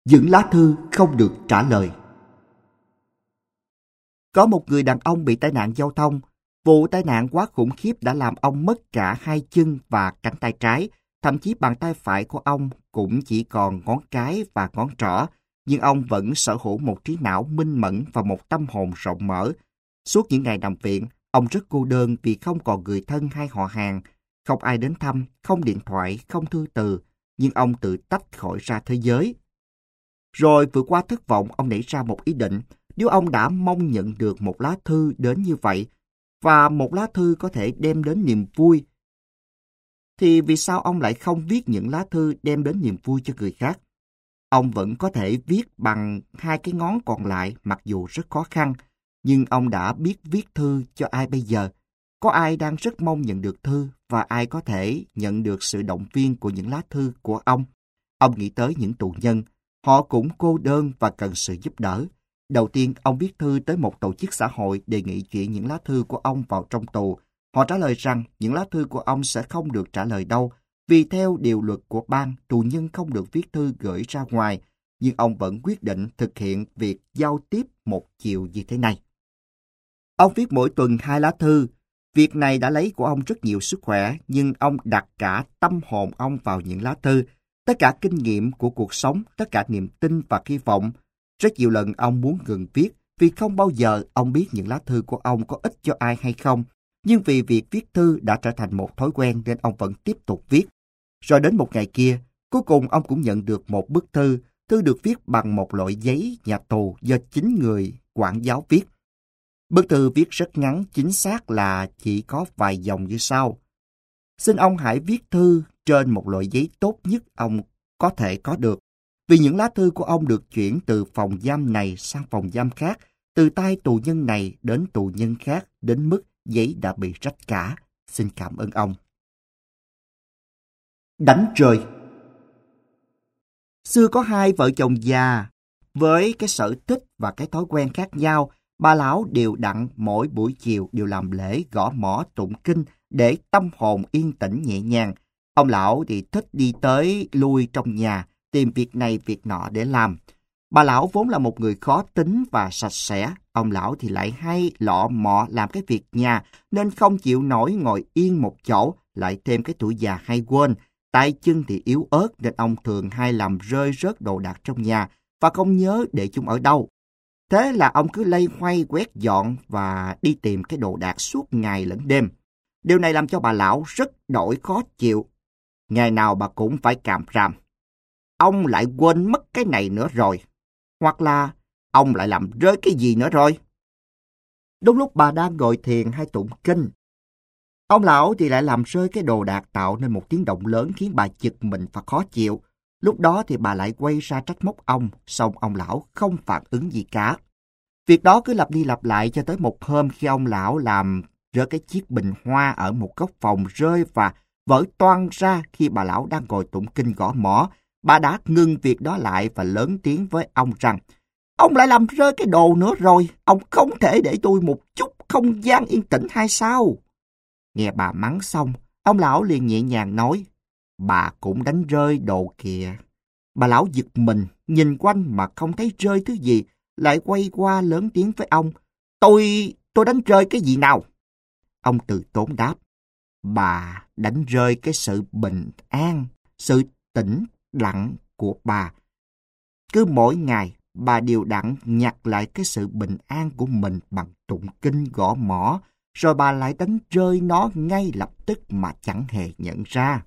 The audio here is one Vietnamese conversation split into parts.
Những lá thư không được trả lời. Có một người đàn ông bị tai nạn giao thông. Vụ tai nạn quá khủng khiếp đã làm ông mất cả hai chân và cánh tay trái. Thậm chí bàn tay phải của ông cũng chỉ còn ngón cái và ngón trỏ. Nhưng ông vẫn sở hữu một trí não minh mẫn và một tâm hồn rộng mở. Suốt những ngày nằm viện, ông rất cô đơn vì không còn người thân hay họ hàng. Không ai đến thăm, không điện thoại, không thư từ. Nhưng ông tự tách khỏi ra thế giới. Rồi vượt qua thất vọng, ông nảy ra một ý định. Nếu ông đã mong nhận được một lá thư đến như vậy, và một lá thư có thể đem đến niềm vui, thì vì sao ông lại không viết những lá thư đem đến niềm vui cho người khác? Ông vẫn có thể viết bằng hai cái ngón còn lại mặc dù rất khó khăn, nhưng ông đã biết viết thư cho ai bây giờ? Có ai đang rất mong nhận được thư và ai có thể nhận được sự động viên của những lá thư của ông? Ông nghĩ tới những tù nhân. Họ cũng cô đơn và cần sự giúp đỡ. Đầu tiên, ông viết thư tới một tổ chức xã hội đề nghị chuyển những lá thư của ông vào trong tù. Họ trả lời rằng những lá thư của ông sẽ không được trả lời đâu, vì theo điều luật của bang, tù nhân không được viết thư gửi ra ngoài. Nhưng ông vẫn quyết định thực hiện việc giao tiếp một chiều như thế này. Ông viết mỗi tuần 2 lá thư. Việc này đã lấy của ông rất nhiều sức khỏe, nhưng ông đặt cả tâm hồn ông vào những lá thư. Tất cả kinh nghiệm của cuộc sống, tất cả niềm tin và hy vọng. Rất nhiều lần ông muốn ngừng viết, vì không bao giờ ông biết những lá thư của ông có ích cho ai hay không. Nhưng vì việc viết thư đã trở thành một thói quen nên ông vẫn tiếp tục viết. Rồi đến một ngày kia, cuối cùng ông cũng nhận được một bức thư. Thư được viết bằng một loại giấy nhà tù do chính người quản giáo viết. Bức thư viết rất ngắn, chính xác là chỉ có vài dòng như sau. Xin ông hãy viết thư trên một loại giấy tốt nhất ông có thể có được. Vì những lá thư của ông được chuyển từ phòng giam này sang phòng giam khác, từ tay tù nhân này đến tù nhân khác, đến mức giấy đã bị rách cả. Xin cảm ơn ông. Đánh rơi. Xưa có hai vợ chồng già, với cái sở thích và cái thói quen khác nhau. Bà lão đều đặn mỗi buổi chiều đều làm lễ gõ mõ tụng kinh để tâm hồn yên tĩnh nhẹ nhàng. Ông lão thì thích đi tới lui trong nhà, tìm việc này việc nọ để làm. Bà lão vốn là một người khó tính và sạch sẽ. Ông lão thì lại hay lọ mọ làm cái việc nhà, nên không chịu nổi ngồi yên một chỗ, lại thêm cái tuổi già hay quên. Tay chân thì yếu ớt nên ông thường hay làm rơi rớt đồ đạc trong nhà và không nhớ để chúng ở đâu. Thế là ông cứ loay hoay quét dọn và đi tìm cái đồ đạc suốt ngày lẫn đêm. Điều này làm cho bà lão rất đổi khó chịu. Ngày nào bà cũng phải càm ràm. Ông lại quên mất cái này nữa rồi. Hoặc là ông lại làm rơi cái gì nữa rồi. Đúng lúc bà đang ngồi thiền hay tụng kinh, ông lão thì lại làm rơi cái đồ đạc tạo nên một tiếng động lớn khiến bà giật mình và khó chịu. Lúc đó thì bà lại quay ra trách móc ông, song ông lão không phản ứng gì cả. Việc đó cứ lặp đi lặp lại cho tới một hôm khi ông lão làm rơi cái chiếc bình hoa ở một góc phòng rơi và vỡ toang ra khi bà lão đang ngồi tụng kinh gõ mõ. Bà đã ngưng việc đó lại và lớn tiếng với ông rằng: "Ông lại làm rơi cái đồ nữa rồi, ông không thể để tôi một chút không gian yên tĩnh hay sao?" Nghe bà mắng xong, ông lão liền nhẹ nhàng nói: "Bà cũng đánh rơi đồ kìa." Bà lão giật mình, nhìn quanh mà không thấy rơi thứ gì, lại quay qua lớn tiếng với ông: Tôi đánh rơi cái gì nào?" Ông từ tốn đáp: "Bà đánh rơi cái sự bình an, sự tĩnh lặng của bà. Cứ mỗi ngày, bà đều đặn nhặt lại cái sự bình an của mình bằng tụng kinh gõ mõ, rồi bà lại đánh rơi nó ngay lập tức mà chẳng hề nhận ra."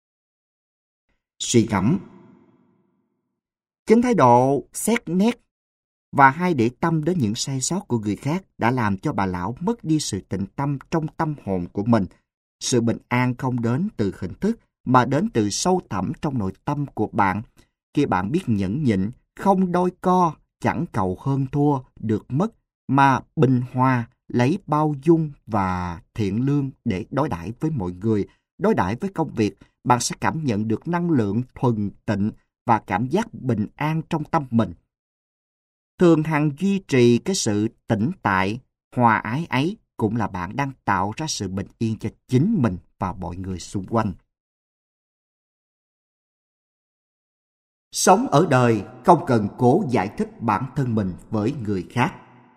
Suy ngẫm. Chính thái độ xét nét và hay để tâm đến những sai sót của người khác đã làm cho bà lão mất đi sự tĩnh tâm trong tâm hồn của mình. Sự bình an không đến từ hình thức mà đến từ sâu thẳm trong nội tâm của bạn. Khi bạn biết nhẫn nhịn, không đôi co, chẳng cầu hơn thua, được mất, mà bình hòa, lấy bao dung và thiện lương để đối đãi với mọi người, đối đãi với công việc, bạn sẽ cảm nhận được năng lượng thuần tịnh và cảm giác bình an trong tâm mình. Thường hằng duy trì cái sự tĩnh tại, hòa ái ấy cũng là bạn đang tạo ra sự bình yên cho chính mình và mọi người xung quanh. Sống ở đời không cần cố giải thích bản thân mình với người khác.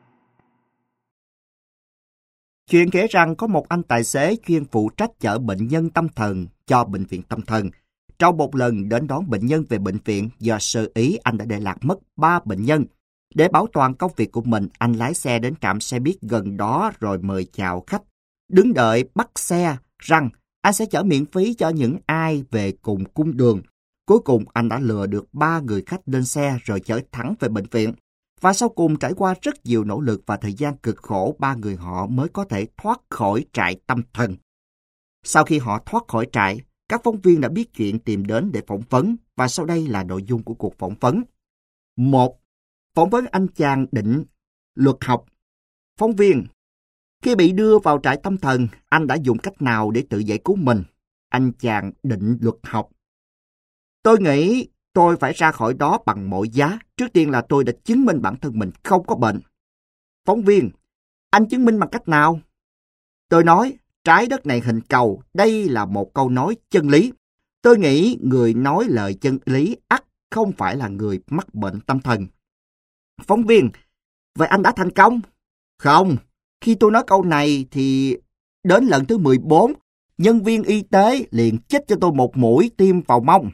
Chuyện kể rằng có một anh tài xế chuyên phụ trách chở bệnh nhân tâm thần cho bệnh viện tâm thần. Trong một lần đến đón bệnh nhân về bệnh viện, do sơ ý anh đã để lạc mất 3 bệnh nhân. Để bảo toàn công việc của mình, anh lái xe đến trạm xe buýt gần đó rồi mời chào khách. Đứng đợi bắt xe rằng anh sẽ chở miễn phí cho những ai về cùng cung đường. Cuối cùng anh đã lừa được 3 người khách lên xe rồi chở thẳng về bệnh viện. Và sau cùng trải qua rất nhiều nỗ lực và thời gian cực khổ, 3 người họ mới có thể thoát khỏi trại tâm thần. Sau khi họ thoát khỏi trại, các phóng viên đã biết chuyện tìm đến để phỏng vấn, và sau đây là nội dung của cuộc phỏng vấn. 1. Phỏng vấn anh chàng Định, luật học. Phóng viên: khi bị đưa vào trại tâm thần, anh đã dùng cách nào để tự giải cứu mình? Anh chàng Định, luật học: tôi nghĩ tôi phải ra khỏi đó bằng mọi giá. Trước tiên là tôi đã chứng minh bản thân mình không có bệnh. Phóng viên: anh chứng minh bằng cách nào? Tôi nói, trái đất này hình cầu, đây là một câu nói chân lý. Tôi nghĩ người nói lời chân lý ắt không phải là người mắc bệnh tâm thần. Phóng viên: vậy anh đã thành công? Không, khi tôi nói câu này thì đến lần thứ 14, nhân viên y tế liền chích cho tôi một mũi tiêm vào mông.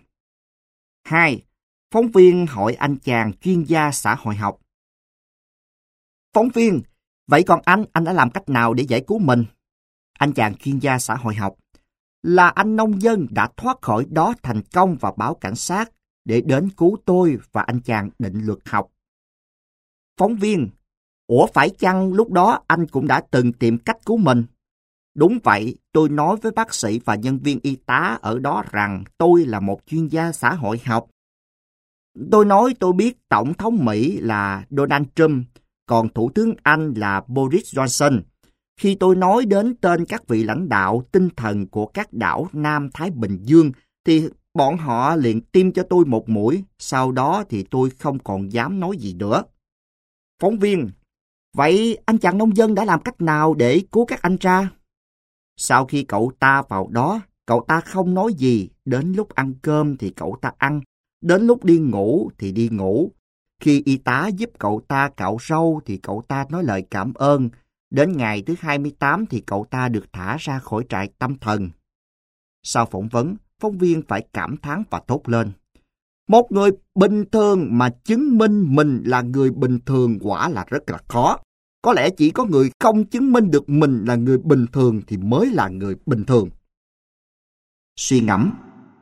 2. Phóng viên hỏi anh chàng chuyên gia xã hội học. Phóng viên: vậy còn anh đã làm cách nào để giải cứu mình? Anh chàng chuyên gia xã hội học: là anh nông dân đã thoát khỏi đó thành công và báo cảnh sát để đến cứu tôi và anh chàng Định, luật học. Phóng viên: ủa phải chăng lúc đó anh cũng đã từng tìm cách cứu mình? Đúng vậy, tôi nói với bác sĩ và nhân viên y tá ở đó rằng tôi là một chuyên gia xã hội học. Tôi nói tôi biết Tổng thống Mỹ là Donald Trump, còn Thủ tướng Anh là Boris Johnson. Khi tôi nói đến tên các vị lãnh đạo tinh thần của các đảo Nam Thái Bình Dương, thì bọn họ liền tiêm cho tôi một mũi, sau đó thì tôi không còn dám nói gì nữa. Phóng viên: vậy anh chàng nông dân đã làm cách nào để cứu các anh ra? Sau khi cậu ta vào đó, cậu ta không nói gì, đến lúc ăn cơm thì cậu ta ăn, đến lúc đi ngủ thì đi ngủ. Khi y tá giúp cậu ta cạo râu thì cậu ta nói lời cảm ơn. Đến ngày thứ 28 thì cậu ta được thả ra khỏi trại tâm thần. Sau phỏng vấn, phóng viên phải cảm thán và thốt lên: một người bình thường mà chứng minh mình là người bình thường quả là rất là khó. Có lẽ chỉ có người không chứng minh được mình là người bình thường thì mới là người bình thường. Suy ngẫm: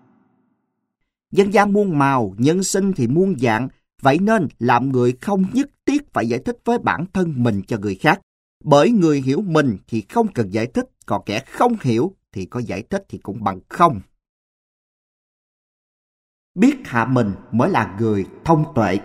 dân gian muôn màu, nhân sinh thì muôn dạng, vậy nên làm người không nhất thiết phải giải thích với bản thân mình cho người khác. Bởi người hiểu mình thì không cần giải thích, còn kẻ không hiểu thì có giải thích thì cũng bằng không. Biết hạ mình mới là người thông tuệ.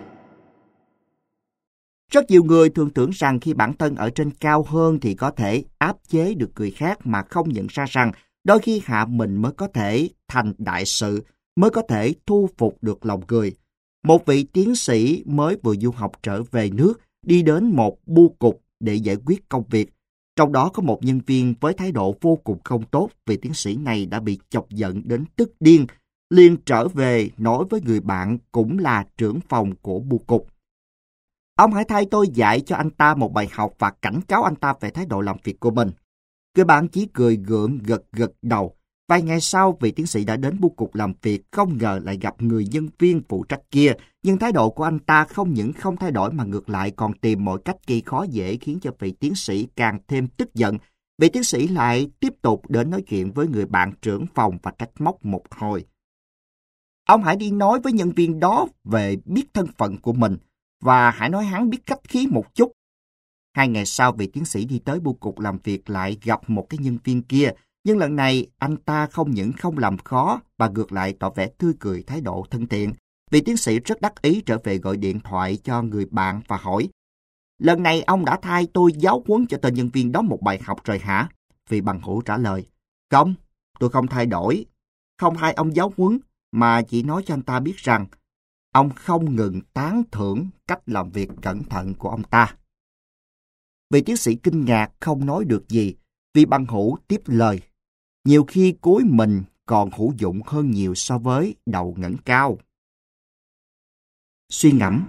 Rất nhiều người thường tưởng rằng khi bản thân ở trên cao hơn thì có thể áp chế được người khác mà không nhận ra rằng đôi khi hạ mình mới có thể thành đại sự, mới có thể thu phục được lòng người. Một vị tiến sĩ mới vừa du học trở về nước đi đến một bưu cục để giải quyết công việc. Trong đó có một nhân viên với thái độ vô cùng không tốt, vị tiến sĩ này đã bị chọc giận đến tức điên, liền trở về nói với người bạn cũng là trưởng phòng của bưu cục. Ông hãy thay tôi dạy cho anh ta một bài học và cảnh cáo anh ta về thái độ làm việc của mình. Người bạn chỉ cười gượng gật gật đầu. Vài ngày sau, vị tiến sĩ đã đến bưu cục làm việc, không ngờ lại gặp người nhân viên phụ trách kia. Nhưng thái độ của anh ta không những không thay đổi mà ngược lại còn tìm mọi cách gây khó dễ khiến cho vị tiến sĩ càng thêm tức giận. Vị tiến sĩ lại tiếp tục đến nói chuyện với người bạn trưởng phòng và trách móc một hồi. Ông hãy đi nói với nhân viên đó về biết thân phận của mình và hãy nói hắn biết khách khí một chút. 2 ngày sau, vị tiến sĩ đi tới bưu cục làm việc lại gặp một cái nhân viên kia. Nhưng lần này, anh ta không những không làm khó, mà ngược lại tỏ vẻ tươi cười thái độ thân thiện. Vị tiến sĩ rất đắc ý trở về gọi điện thoại cho người bạn và hỏi: lần này ông đã thay tôi giáo huấn cho tên nhân viên đó một bài học rồi hả? Vị bằng hữu trả lời: không, tôi không thay đổi. Không thay ông giáo huấn, mà chỉ nói cho anh ta biết rằng ông không ngừng tán thưởng cách làm việc cẩn thận của ông ta. Vị tiến sĩ kinh ngạc không nói được gì. Vị bằng hữu tiếp lời: nhiều khi cúi mình còn hữu dụng hơn nhiều so với đầu ngẩng cao. Suy ngẫm.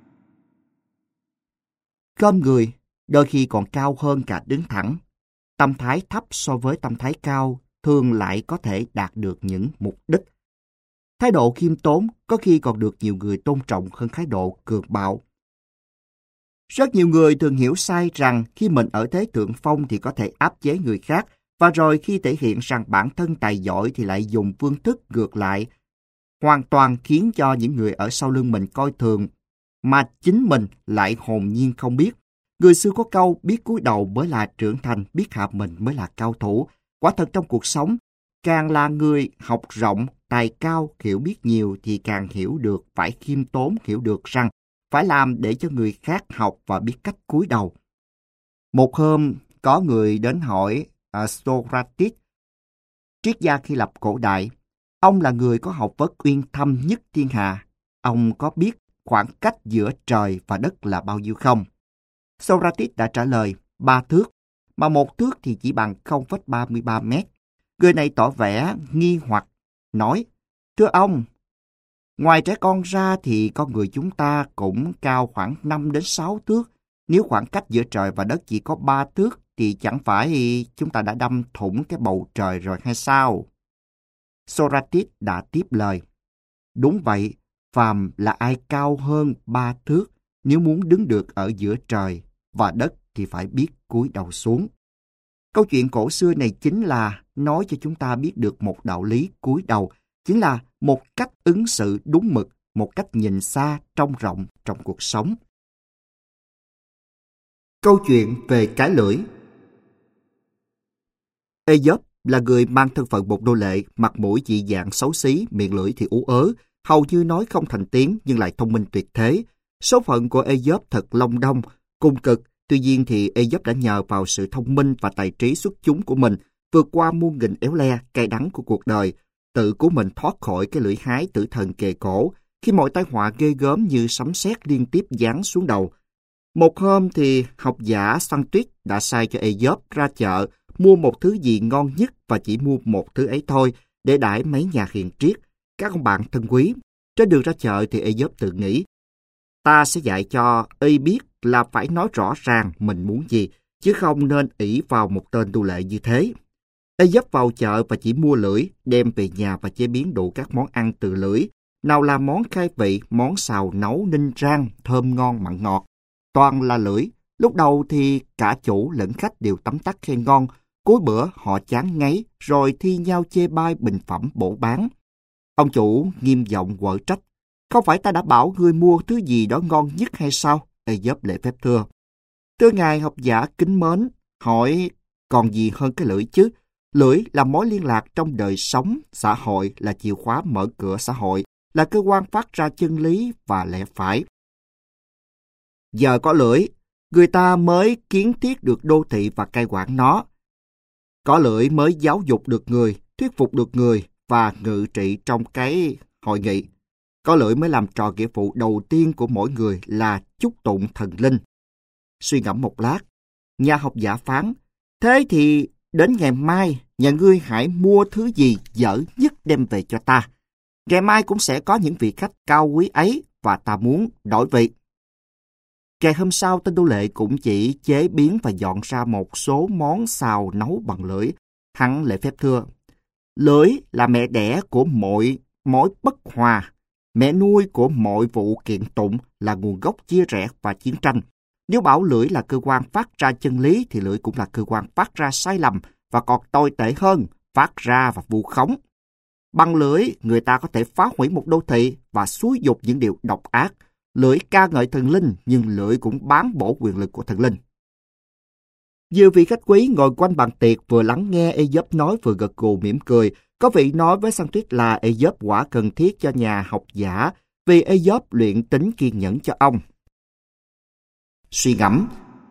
Con người đôi khi còn cao hơn cả đứng thẳng. Tâm thái thấp so với tâm thái cao thường lại có thể đạt được những mục đích. Thái độ khiêm tốn có khi còn được nhiều người tôn trọng hơn thái độ cường bạo. Rất nhiều người thường hiểu sai rằng khi mình ở thế thượng phong thì có thể áp chế người khác, và rồi khi thể hiện rằng bản thân tài giỏi thì lại dùng phương thức ngược lại, hoàn toàn khiến cho những người ở sau lưng mình coi thường, mà chính mình lại hồn nhiên không biết. Người xưa có câu biết cúi đầu mới là trưởng thành, biết hạ mình mới là cao thủ. Quả thật trong cuộc sống, càng là người học rộng, tài cao, hiểu biết nhiều thì càng hiểu được phải khiêm tốn, hiểu được rằng phải làm để cho người khác học và biết cách cúi đầu. Một hôm, có người đến hỏi Socrates, triết gia Hy Lạp cổ đại. Ông là người có học vấn uyên thâm nhất thiên hạ. Ông có biết khoảng cách giữa trời và đất là bao nhiêu không? Socrates đã trả lời 3 thước, mà 1 thước thì chỉ bằng 0,33 mét. Người này tỏ vẻ nghi hoặc, nói, thưa ông, ngoài trẻ con ra thì con người chúng ta cũng cao khoảng 5 đến 6 thước. Nếu khoảng cách giữa trời và đất chỉ có 3 thước thì chẳng phải chúng ta đã đâm thủng cái bầu trời rồi hay sao? Socrates đã tiếp lời, đúng vậy, phàm là ai cao hơn 3 thước, nếu muốn đứng được ở giữa trời và đất thì phải biết cúi đầu xuống. Câu chuyện cổ xưa này chính là nói cho chúng ta biết được một đạo lý cúi đầu, chính là một cách ứng xử đúng mực, một cách nhìn xa, trông rộng trong cuộc sống. Câu chuyện về cái lưỡi. Aesop là người mang thân phận một nô lệ, mặt mũi dị dạng xấu xí, miệng lưỡi thì ú ớ, hầu như nói không thành tiếng nhưng lại thông minh tuyệt thế. Số phận của Aesop thật long đong, cùng cực. Tuy nhiên thì Aesop đã nhờ vào sự thông minh và tài trí xuất chúng của mình vượt qua muôn nghìn éo le, cay đắng của cuộc đời, tự cứu mình thoát khỏi cái lưỡi hái tử thần kề cổ khi mọi tai họa ghê gớm như sấm sét liên tiếp giáng xuống đầu. Một hôm thì học giả Xanthus đã sai cho Aesop ra chợ mua một thứ gì ngon nhất và chỉ mua một thứ ấy thôi để đãi mấy nhà hiền triết, các ông bạn thân quý. Trên đường ra chợ thì Aesop tự nghĩ, ta sẽ dạy cho y biết là phải nói rõ ràng mình muốn gì, chứ không nên ỷ vào một tên nô lệ như thế. Aesop vào chợ và chỉ mua lưỡi, đem về nhà và chế biến đủ các món ăn từ lưỡi. Nào là món khai vị, món xào nấu ninh rang, thơm ngon mặn ngọt. Toàn là lưỡi. Lúc đầu thì cả chủ lẫn khách đều tấm tắc khen ngon. Cuối bữa họ chán ngấy, rồi thi nhau chê bai bình phẩm bổ bán. Ông chủ nghiêm giọng quở trách. Không phải ta đã bảo ngươi mua thứ gì đó ngon nhất hay sao? Aesop lễ phép thưa. Thưa ngài học giả kính mến, hỏi còn gì hơn cái lưỡi chứ? Lưỡi là mối liên lạc trong đời sống, xã hội, là chìa khóa mở cửa xã hội, là cơ quan phát ra chân lý và lẽ phải. Giờ có lưỡi, người ta mới kiến thiết được đô thị và cai quản nó. Có lưỡi mới giáo dục được người, thuyết phục được người và ngự trị trong cái hội nghị. Có lưỡi mới làm trò nghĩa vụ đầu tiên của mỗi người là chúc tụng thần linh. Suy ngẫm một lát, nhà học giả phán, thế thì đến ngày mai, nhà ngươi hãy mua thứ gì dở nhất đem về cho ta. Ngày mai cũng sẽ có những vị khách cao quý ấy và ta muốn đổi vị. Ngày hôm sau, tên nô lệ cũng chỉ chế biến và dọn ra một số món xào nấu bằng lưỡi. Hắn lễ phép thưa, lưỡi là mẹ đẻ của mọi mối bất hòa, mẹ nuôi của mọi vụ kiện tụng, là nguồn gốc chia rẽ và chiến tranh. Nếu bảo lưỡi là cơ quan phát ra chân lý thì lưỡi cũng là cơ quan phát ra sai lầm và còn tồi tệ hơn, phát ra và vu khống. Bằng lưỡi, người ta có thể phá hủy một đô thị và xúi dục những điều độc ác. Lưỡi ca ngợi thần linh, nhưng lưỡi cũng bán bổ quyền lực của thần linh. Nhiều vị khách quý ngồi quanh bàn tiệc vừa lắng nghe Aesop nói vừa gật gù mỉm cười. Có vị nói với Xanthus là Aesop quả cần thiết cho nhà học giả vì Aesop luyện tính kiên nhẫn cho ông. Suy ngẫm.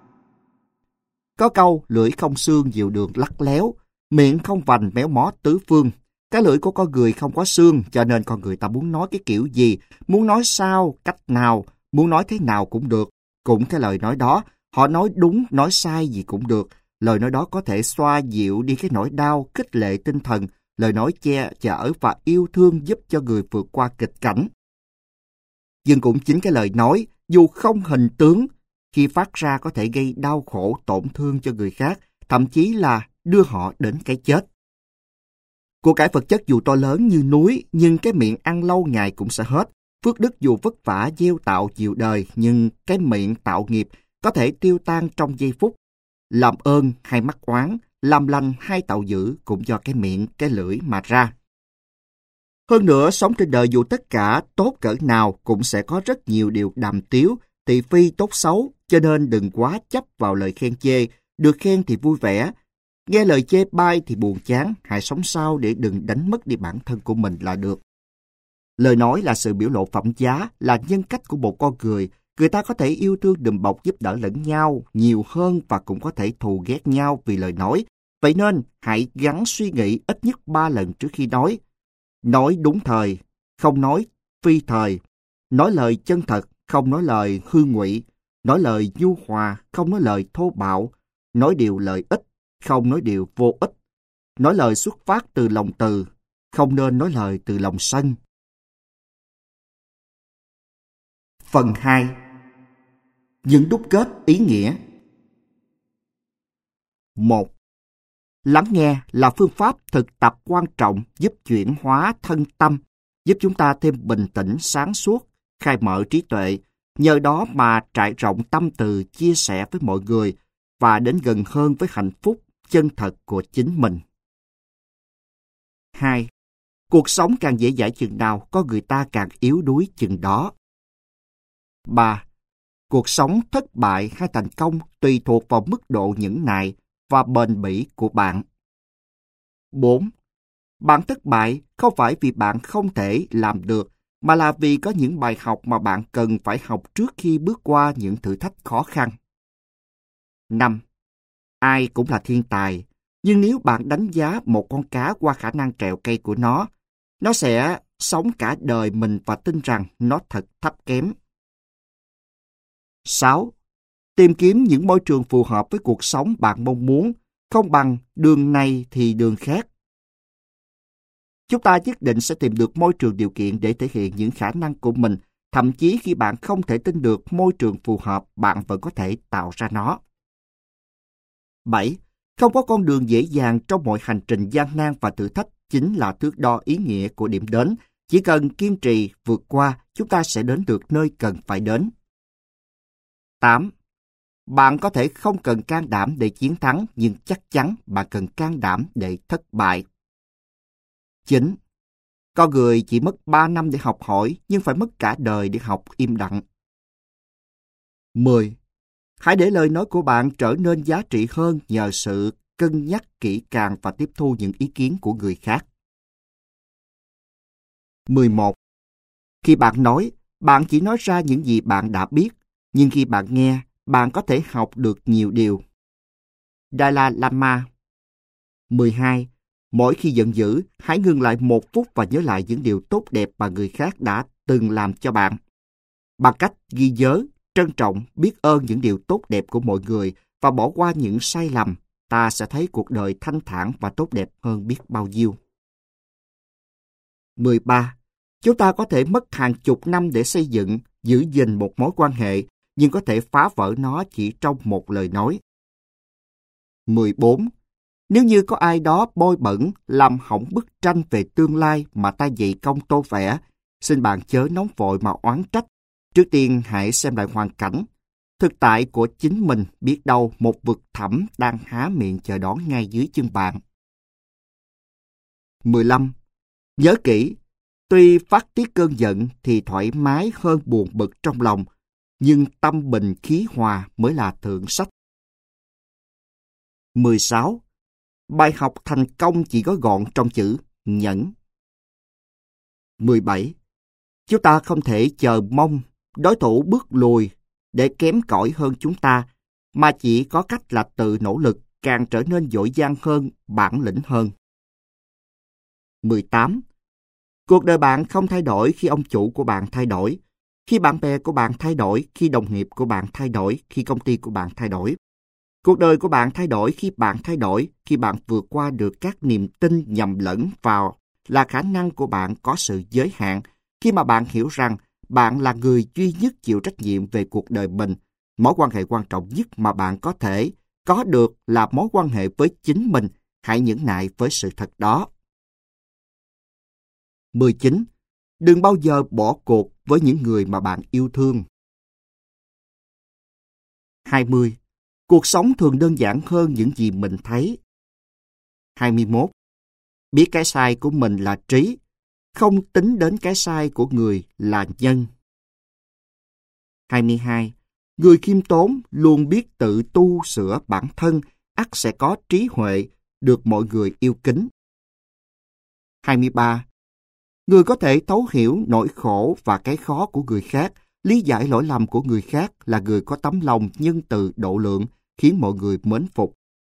Có câu lưỡi không xương diệu đường lắc léo, miệng không vành méo mó tứ phương. Cái lưỡi của con người không có xương, cho nên con người ta muốn nói cái kiểu gì, muốn nói sao, cách nào, muốn nói thế nào cũng được. Cũng cái lời nói đó, họ nói đúng, nói sai gì cũng được. Lời nói đó có thể xoa dịu đi cái nỗi đau, khích lệ tinh thần. Lời nói che chở và yêu thương giúp cho người vượt qua kịch cảnh. Nhưng cũng chính cái lời nói, dù không hình tướng, khi phát ra có thể gây đau khổ tổn thương cho người khác, thậm chí là đưa họ đến cái chết. Của cải vật chất dù to lớn như núi, nhưng cái miệng ăn lâu ngày cũng sẽ hết. Phước đức dù vất vả gieo tạo nhiều đời, nhưng cái miệng tạo nghiệp có thể tiêu tan trong giây phút. Làm ơn hay mắc oán, làm lành hay tạo dữ cũng do cái miệng, cái lưỡi mà ra. Hơn nữa, sống trên đời dù tất cả tốt cỡ nào cũng sẽ có rất nhiều điều đàm tiếu, thị phi tốt xấu, cho nên đừng quá chấp vào lời khen chê. Được khen thì vui vẻ, nghe lời chê bai thì buồn chán, hãy sống sao để đừng đánh mất đi bản thân của mình là được. Lời nói là sự biểu lộ phẩm giá, là nhân cách của một con người. Người ta có thể yêu thương đùm bọc giúp đỡ lẫn nhau nhiều hơn và cũng có thể thù ghét nhau vì lời nói. Vậy nên, hãy gắng suy nghĩ ít nhất 3 lần trước khi nói. Nói đúng thời, không nói phi thời. Nói lời chân thật, không nói lời hư ngụy. Nói lời nhu hòa, không nói lời thô bạo. Nói điều lợi ích, không nói điều vô ích. Nói lời xuất phát từ lòng từ, không nên nói lời từ lòng sân. Phần 2. Những đúc kết ý nghĩa. 1. Lắng nghe là phương pháp thực tập quan trọng giúp chuyển hóa thân tâm, giúp chúng ta thêm bình tĩnh, sáng suốt, khai mở trí tuệ, nhờ đó mà trải rộng tâm từ chia sẻ với mọi người và đến gần hơn với hạnh phúc chân thật của chính mình. 2. Cuộc sống càng dễ dãi chừng nào, con người ta càng yếu đuối chừng đó. 3. Cuộc sống thất bại hay thành công tùy thuộc vào mức độ nhẫn nại và bền bỉ của bạn. 4. Bạn thất bại không phải vì bạn không thể làm được, mà là vì có những bài học mà bạn cần phải học trước khi bước qua những thử thách khó khăn. 5. Ai cũng là thiên tài, nhưng nếu bạn đánh giá một con cá qua khả năng trèo cây của nó sẽ sống cả đời mình và tin rằng nó thật thấp kém. 6. Tìm kiếm những môi trường phù hợp với cuộc sống bạn mong muốn, không bằng đường này thì đường khác. Chúng ta nhất định sẽ tìm được môi trường điều kiện để thể hiện những khả năng của mình, thậm chí khi bạn không thể tin được môi trường phù hợp, bạn vẫn có thể tạo ra nó. 7. Không có con đường dễ dàng trong mọi hành trình gian nan và thử thách chính là thước đo ý nghĩa của điểm đến. Chỉ cần kiên trì vượt qua, chúng ta sẽ đến được nơi cần phải đến. 8. Bạn có thể không cần can đảm để chiến thắng, nhưng chắc chắn bạn cần can đảm để thất bại. 9. Con người chỉ mất 3 năm để học hỏi, nhưng phải mất cả đời để học im lặng. 10. Hãy để lời nói của bạn trở nên giá trị hơn nhờ sự cân nhắc kỹ càng và tiếp thu những ý kiến của người khác. 11. Khi bạn nói, bạn chỉ nói ra những gì bạn đã biết, nhưng khi bạn nghe, bạn có thể học được nhiều điều. Dalai Lama. 12. Mỗi khi giận dữ, hãy ngừng lại 1 phút và nhớ lại những điều tốt đẹp mà người khác đã từng làm cho bạn. Bằng cách ghi nhớ, trân trọng, biết ơn những điều tốt đẹp của mọi người và bỏ qua những sai lầm, ta sẽ thấy cuộc đời thanh thản và tốt đẹp hơn biết bao nhiêu. 13. Chúng ta có thể mất hàng chục năm để xây dựng, giữ gìn một mối quan hệ, nhưng có thể phá vỡ nó chỉ trong một lời nói. 14. Nếu như có ai đó bôi bẩn, làm hỏng bức tranh về tương lai mà ta dày công tô vẽ, xin bạn chớ nóng vội mà oán trách. Trước tiên hãy xem lại hoàn cảnh. Thực tại của chính mình, biết đâu một vực thẳm đang há miệng chờ đón ngay dưới chân bạn. 15. Nhớ kỹ, tuy phát tiết cơn giận thì thoải mái hơn buồn bực trong lòng, nhưng tâm bình khí hòa mới là thượng sách. 16. Bài học thành công chỉ gói gọn trong chữ nhẫn. 17. Chúng ta không thể chờ mong đối thủ bước lùi để kém cỏi hơn chúng ta, mà chỉ có cách là tự nỗ lực càng trở nên dội dang hơn, bản lĩnh hơn. 18. Cuộc đời bạn không thay đổi khi ông chủ của bạn thay đổi, khi bạn bè của bạn thay đổi, khi đồng nghiệp của bạn thay đổi, khi công ty của bạn thay đổi. Cuộc đời của bạn thay đổi khi bạn thay đổi, khi bạn vượt qua được các niềm tin nhầm lẫn vào là khả năng của bạn có sự giới hạn, khi mà bạn hiểu rằng bạn là người duy nhất chịu trách nhiệm về cuộc đời mình. Mối quan hệ quan trọng nhất mà bạn có thể có được là mối quan hệ với chính mình. Hãy nhẫn nại với sự thật đó. 19. Đừng bao giờ bỏ cuộc với những người mà bạn yêu thương. 20. Cuộc sống thường đơn giản hơn những gì mình thấy. 21. Biết cái sai của mình là trí, không tính đến cái sai của người là nhân. 22. Người khiêm tốn luôn biết tự tu sửa bản thân, ắt sẽ có trí huệ, được mọi người yêu kính. 23. Người có thể thấu hiểu nỗi khổ và cái khó của người khác, lý giải lỗi lầm của người khác là người có tấm lòng nhân từ độ lượng, khiến mọi người mến phục.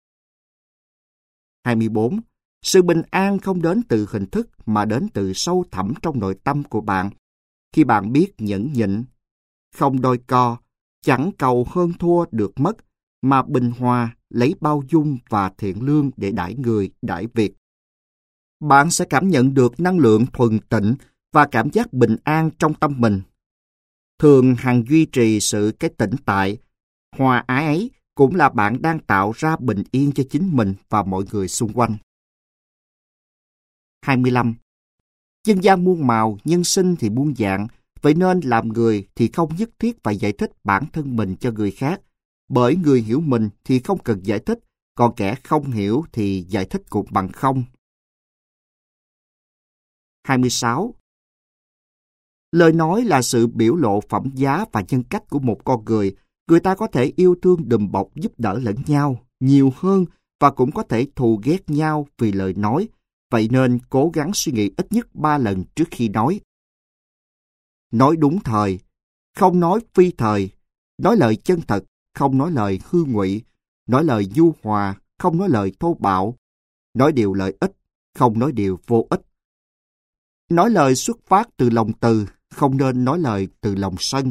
24. Sự bình an không đến từ hình thức mà đến từ sâu thẳm trong nội tâm của bạn. Khi bạn biết nhẫn nhịn, không đôi co, chẳng cầu hơn thua được mất, mà bình hòa, lấy bao dung và thiện lương để đãi người, đãi việc. Bạn sẽ cảm nhận được năng lượng thuần tịnh và cảm giác bình an trong tâm mình. Thường hằng duy trì sự cái tĩnh tại, hòa ái ấy cũng là bạn đang tạo ra bình yên cho chính mình và mọi người xung quanh. 25. Dân gian muôn màu, nhân sinh thì muôn dạng, vậy nên làm người thì không nhất thiết phải giải thích bản thân mình cho người khác, bởi người hiểu mình thì không cần giải thích, còn kẻ không hiểu thì giải thích cũng bằng không. 26. Lời nói là sự biểu lộ phẩm giá và nhân cách của một con người. Người ta có thể yêu thương đùm bọc giúp đỡ lẫn nhau nhiều hơn và cũng có thể thù ghét nhau vì lời nói. Vậy nên cố gắng suy nghĩ ít nhất 3 lần trước khi nói. Nói đúng thời, không nói phi thời, nói lời chân thật, không nói lời hư ngụy, nói lời nhu hòa, không nói lời thô bạo, nói điều lợi ích, không nói điều vô ích. Nói lời xuất phát từ lòng từ, không nên nói lời từ lòng sân.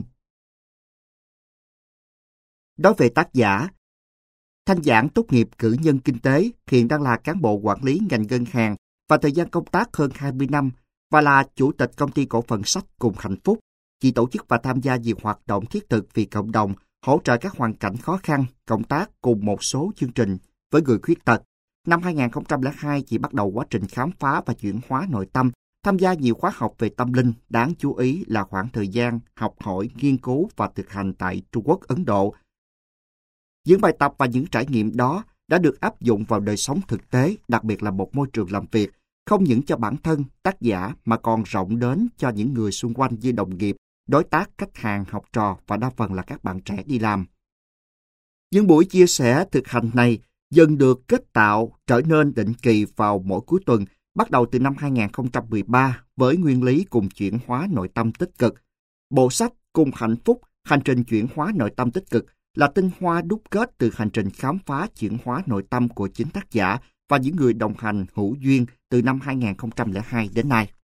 Nói về tác giả, Thanh Giảng tốt nghiệp cử nhân kinh tế, hiện đang là cán bộ quản lý ngành ngân hàng và thời gian công tác hơn 20 năm và là chủ tịch công ty cổ phần sách Cùng Hạnh Phúc. Chị tổ chức và tham gia nhiều hoạt động thiết thực vì cộng đồng, hỗ trợ các hoàn cảnh khó khăn, công tác cùng một số chương trình với người khuyết tật. Năm 2002, chị bắt đầu quá trình khám phá và chuyển hóa nội tâm, tham gia nhiều khóa học về tâm linh, đáng chú ý là khoảng thời gian học hỏi, nghiên cứu và thực hành tại Trung Quốc, Ấn Độ. Những bài tập và những trải nghiệm đó đã được áp dụng vào đời sống thực tế, đặc biệt là một môi trường làm việc, không những cho bản thân, tác giả mà còn rộng đến cho những người xung quanh như đồng nghiệp, đối tác, khách hàng, học trò và đa phần là các bạn trẻ đi làm. Những buổi chia sẻ thực hành này dần được kết tạo trở nên định kỳ vào mỗi cuối tuần, bắt đầu từ năm 2013 với nguyên lý cùng chuyển hóa nội tâm tích cực. Bộ sách Cùng Hạnh Phúc, hành trình chuyển hóa nội tâm tích cực là tinh hoa đúc kết từ hành trình khám phá chuyển hóa nội tâm của chính tác giả và những người đồng hành hữu duyên từ năm 2002 đến nay.